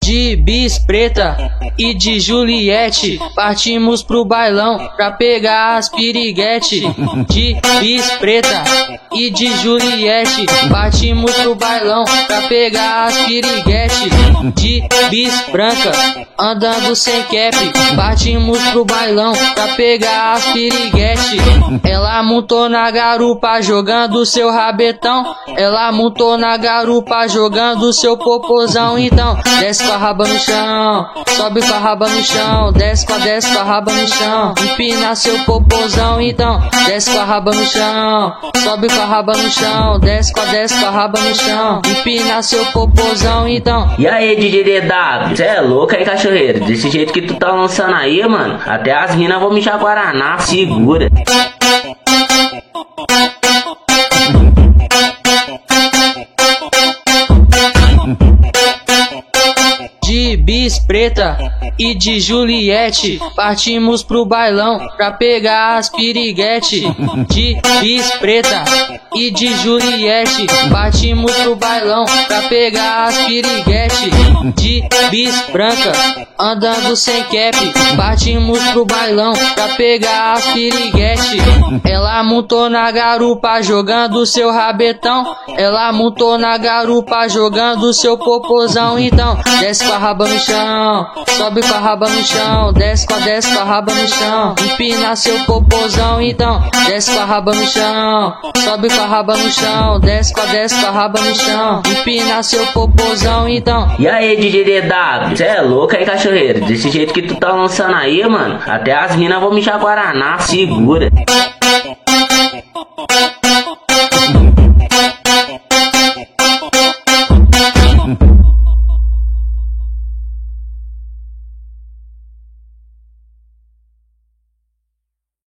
De bis preta e de Juliette, partimos pro bailão pra pegar as piriguete. De bis preta e de Juliette, partimos pro bailão pra pegar as piriguete. De bis branca, andando sem cap, partimos pro bailão pra pegar as piriguete. Ela montou na garupa jogando seu rabetão, ela montou na garupa jogando seu popozão. Então desce com a raba no chão, sobe com a raba no chão, desce com a raba no chão, empina seu popozão. Então desce com a raba no chão, sobe com a raba no chão, desce com a raba no chão, empina seu popozão. Então e aí, DJ DW, cê é louco aí, cachorreiro? Desse jeito que tu tá lançando aí, mano, até as minas vão mijar Guaraná, segura. De bis preta e de Juliette, partimos pro bailão pra pegar as piriguete. De bis preta e de Juliette, partimos pro bailão pra pegar as piriguete. De bis branca, andando sem cap, partimos pro bailão pra pegar as piriguete. Ela montou na garupa jogando seu rabetão, ela montou na garupa jogando seu popozão. Então desce com a raba no chão, sobe com a raba no chão, desce com a raba no chão, empina seu popozão. Então desce com a raba no chão, sobe com a raba no chão, desce com a raba no chão, empina seu popozão. Então e aí, DJ DW, cê é louco aí, cachorreiro? Desse jeito que tu tá lançando aí, mano, até as minas vão mijar Guaraná, segura.